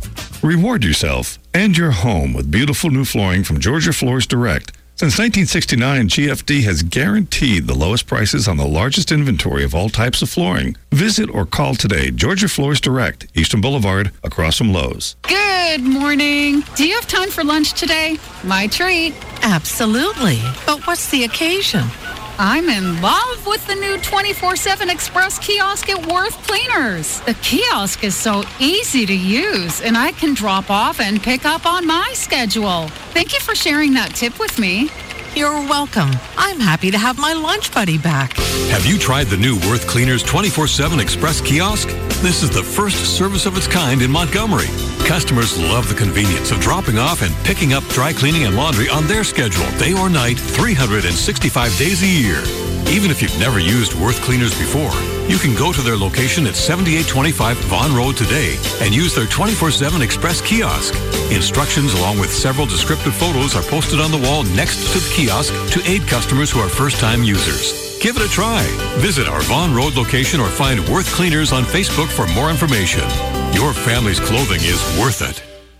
Reward yourself and your home with beautiful new flooring from Georgia Floors Direct. Since nineteen sixty-nine, G F D has guaranteed the lowest prices on the largest inventory of all types of flooring. Visit or call today. Georgia Floors Direct, Eastern Boulevard, across from Lowe's. Good morning. Do you have time for lunch today? My treat. Absolutely. But what's the occasion? I'm in love with the new twenty-four seven Express kiosk at Worth Cleaners. The kiosk is so easy to use, and I can drop off and pick up on my schedule. Thank you for sharing that tip with me. You're welcome. I'm happy to have my lunch buddy back. Have you tried the new Worth Cleaners twenty-four seven Express kiosk? This is the first service of its kind in Montgomery. Customers love the convenience of dropping off and picking up dry cleaning and laundry on their schedule, day or night, three hundred sixty-five days a year. Even if you've never used Worth Cleaners before, you can go to their location at seventy-eight twenty-five Vaughn Road today and use their twenty-four seven Express kiosk. Instructions along with several descriptive photos are posted on the wall next to the kiosk to aid customers who are first-time users. Give it a try. Visit our Vaughn Road location or find Worth Cleaners on Facebook for more information. Your family's clothing is worth it.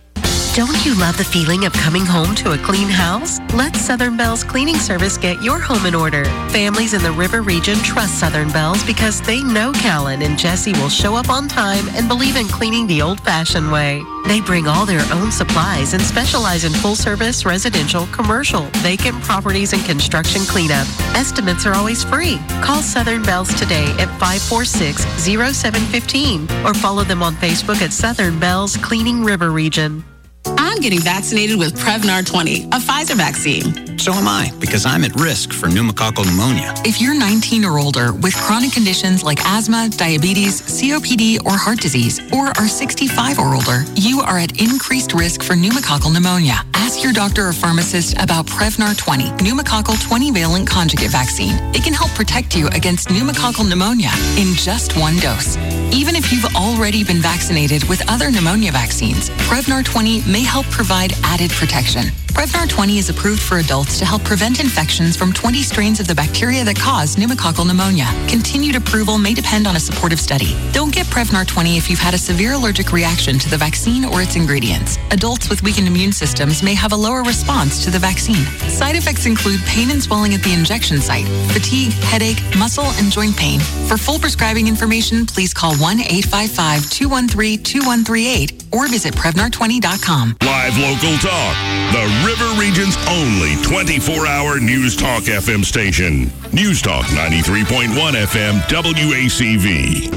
Don't you love the feeling of coming home to a clean house? Let Southern Bell's cleaning service get your home in order. Families in the River region trust Southern Bell's because they know Callan and Jesse will show up on time and believe in cleaning the old-fashioned way. They bring all their own supplies and specialize in full-service, residential, commercial, vacant properties, and construction cleanup. Estimates are always free. Call Southern Bell's today at five four six, zero seven one five or follow them on Facebook at Southern Bell's Cleaning River Region. I'm getting vaccinated with Prevnar twenty, a Pfizer vaccine. So am I, because I'm at risk for pneumococcal pneumonia. If you're nineteen or older with chronic conditions like asthma, diabetes, C O P D, or heart disease, or are sixty-five or older, you are at increased risk for pneumococcal pneumonia. Ask your doctor or pharmacist about Prevnar twenty, pneumococcal twenty-valent conjugate vaccine. It can help protect you against pneumococcal pneumonia in just one dose. Even if you've already been vaccinated with other pneumonia vaccines, Prevnar twenty may help provide added protection. Prevnar twenty is approved for adults to help prevent infections from twenty strains of the bacteria that cause pneumococcal pneumonia. Continued approval may depend on a supportive study. Don't get Prevnar twenty if you've had a severe allergic reaction to the vaccine or its ingredients. Adults with weakened immune systems may have a lower response to the vaccine. Side effects include pain and swelling at the injection site, fatigue, headache, muscle, and joint pain. For full prescribing information, please call one eight five five, two one three, two one three eight or visit Prevnar twenty dot com. Live local talk. The River Region's only twenty-four hour News Talk F M station. News Talk ninety-three point one F M W A C V.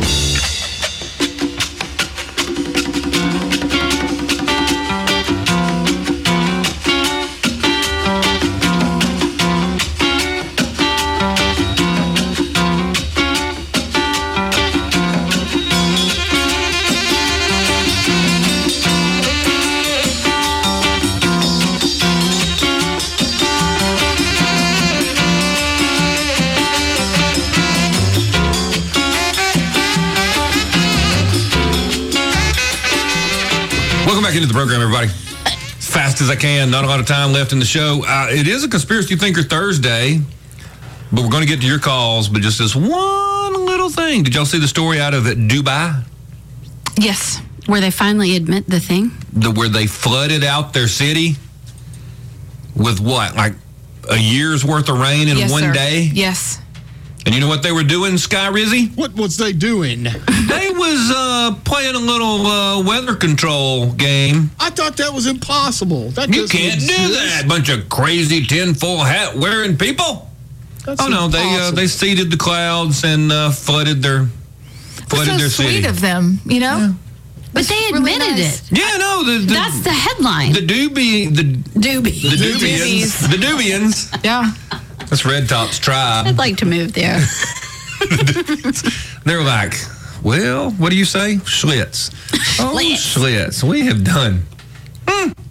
Back into the program, everybody. As fast as I can. Not a lot of time left in the show. Uh, it is a Conspiracy Thinker Thursday, but we're going to get to your calls. But just this one little thing. Did y'all see the story out of Dubai? Yes. Where they finally admit the thing? The, where they flooded out their city with what? Like a year's worth of rain in yes, one sir. day? Yes. And you know what they were doing, Sky Rizzy? What was they doing? They was uh, playing a little uh, weather control game. I thought that was impossible. That you can't exist. do that. Bunch of crazy tinfoil hat wearing people. That's oh no, impossible. they uh, they seeded the clouds and uh, flooded their flooded That's so their sweet city. of them, you know. Yeah. But they admitted really nice. it. Yeah, no, the, the, that's the headline. The doobie, the doobie, the doobians, the doobians. Yeah, that's Red Top's tribe. I'd like to move there. They're like, well, what do you say? Schlitz. Oh, Schlitz. We have done. Hmm.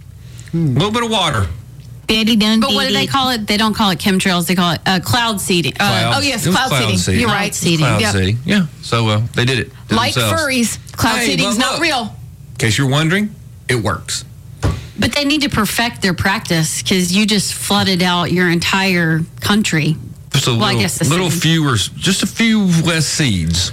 A little bit of water. Daddy done. But what do they call it? They don't call it chemtrails. They call it uh, cloud seeding. Uh, Cloud- oh, yes, it was cloud seeding. seeding. You're Cloud right. seeding. Cloud Yep. seeding. Yeah. So uh, they did it. to Like themselves. furries, cloud Hey, seeding's but not look. real. In case you're wondering, it works. But they need to perfect their practice because you just flooded out your entire country. Just a Well, I little, guess the little same. fewer, just a few less seeds.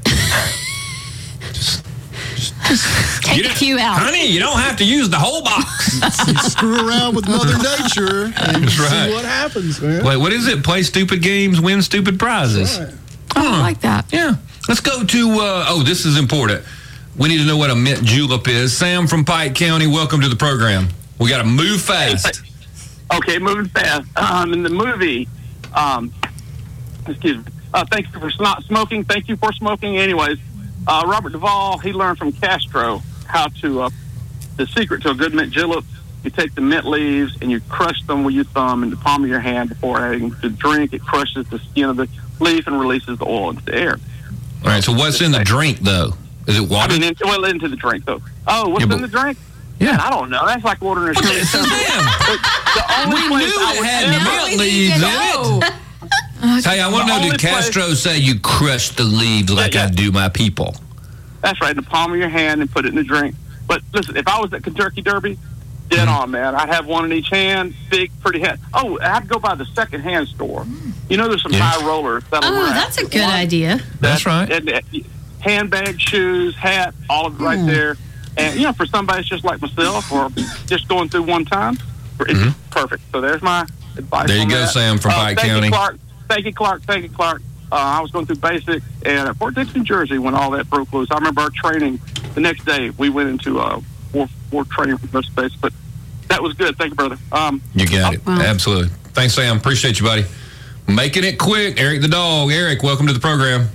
Take You a few out. Honey, you don't have to use the whole box. You screw around with Mother Nature and That's see right. what happens, man. Wait, what is it? Play stupid games, win stupid prizes. Right. Oh, I like that. Yeah. Let's go to, uh, oh, this is important. We need to know what a mint julep is. Sam from Pike County, welcome to the program. We got to move fast. Okay, moving fast. Um, in the movie, um, excuse me. Uh, thank you for not smoking. Thank you for smoking. Anyways, uh, Robert Duvall, he learned from Castro how to, uh, the secret to a good mint julep. You take the mint leaves and you crush them with your thumb in the palm of your hand before adding the drink. It crushes the skin of the leaf and releases the oil into the air. All right, so what's in the drink, though? Is it water? I mean, in, well, into the drink, though. Oh, what's Yeah, but- in the drink? Yeah. Man, I don't know. That's like ordering a Well, Shirley this is Temple. them. The only We place knew I it would had ever- mint leaves in it. Hey, I want to The know, only did place- Castro say you crush the leaves like Yeah, yeah. I do my people? That's right, in the palm of your hand and put it in the drink. But listen, if I was at Kentucky Derby, dead Mm-hmm. on, man. I'd have one in each hand, big, pretty head. Oh, I have to go by the second-hand store. You know, there's some Yeah. high rollers. that'll Oh, wear that's a out. good idea. That's right. And, uh, handbag, shoes, hat, all of it right there. And, you know, for somebody that's just like myself or just going through one time, it's perfect. So there's my advice. Mm-hmm. There you on go, that. Sam, from Uh, Pike thank County. You, Clark. Thank you, Clark. Thank you, Clark. Uh, I was going through basic and at Fort Dix, New Jersey, when all that broke loose. I remember our training the next day. We went into uh, war, war training for most base, but that was good. Thank you, brother. Um, You got it. Wow. Absolutely. Thanks, Sam. Appreciate you, buddy. Making it quick. Eric the dog. Eric, welcome to the program.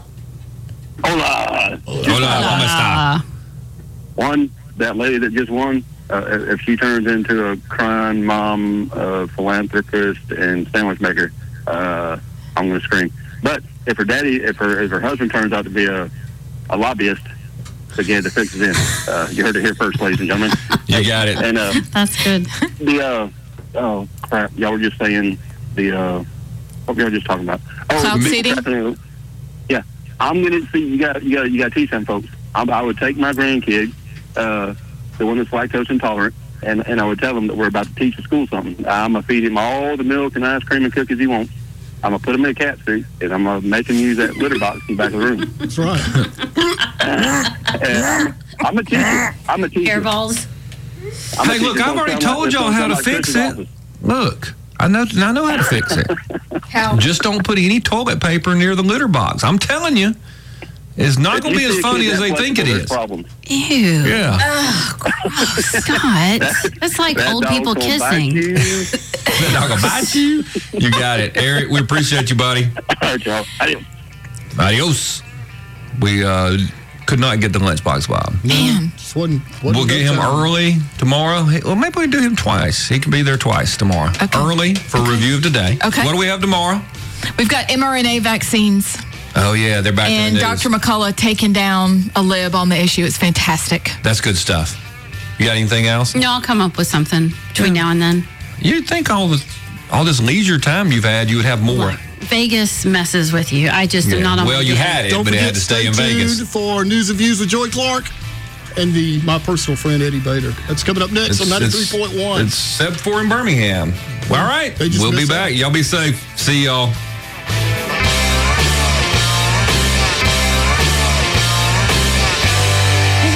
Hola. Hola. ¿Cómo está? One, that lady that just won, uh, if she turns into a crying mom, uh, philanthropist, and sandwich maker, uh, I'm going to scream. But if her daddy, if her if her husband turns out to be a, a lobbyist, again, the fix is in. Uh, you heard it here first, ladies and gentlemen. You got it. And uh, That's good. the uh, oh crap, y'all were just saying the uh, what y'all just talking about? Oh, Cloud the- seeding? Yeah, I'm gonna see. You got you got you got to teach them folks. I, I would take my grandkid, uh, the one that's lactose intolerant, and and I would tell him that we're about to teach the school something. I'm gonna feed him all the milk and ice cream and cookies he wants. I'm gonna put him in a cat suit, and I'm gonna make him use that litter box in the back of the room. That's right. And I'm a teacher. I'm a teacher. Hairballs. I'm a Hey, teacher. look, I've Don't already sound told like- y'all don't how sound to like fix Chris's it. office. Look, I know, I know how to fix it. How? Just don't put any toilet paper near the litter box. I'm telling you, it's not going to be as funny as they think it is. Problems. Ew. Yeah. Ugh, gross. Scott. That's like That old dog's people gonna bite kissing. you. That dog will bite you. You got it. Eric, we appreciate you, buddy. All right, y'all. Adios. Adios. We uh, could not get the lunchbox, Bob. Man. Just wasn't, wasn't We'll get him no time. early tomorrow. Hey, Well, maybe we do him twice. He can be there twice tomorrow. Okay. Early for review of today. Okay. What do we have tomorrow? We've got mRNA vaccines, Oh, yeah, they're back and in the news. Doctor McCullough taking down a lib on the issue. It's fantastic. That's good stuff. You got anything else? No, I'll come up with something between now and then. You'd think all this, all this leisure time you've had, you would have more. Vegas messes with you. I just Yeah. am not on Well, my you game. had it, Don't but it forget had to stay stay in Vegas. tuned for News and Views with Joy Clark and the my personal friend Eddie Bader. That's coming up next on ninety-three point one. It's Sep four in Birmingham. All right. They just We'll be missed back. out. Y'all be safe. See y'all.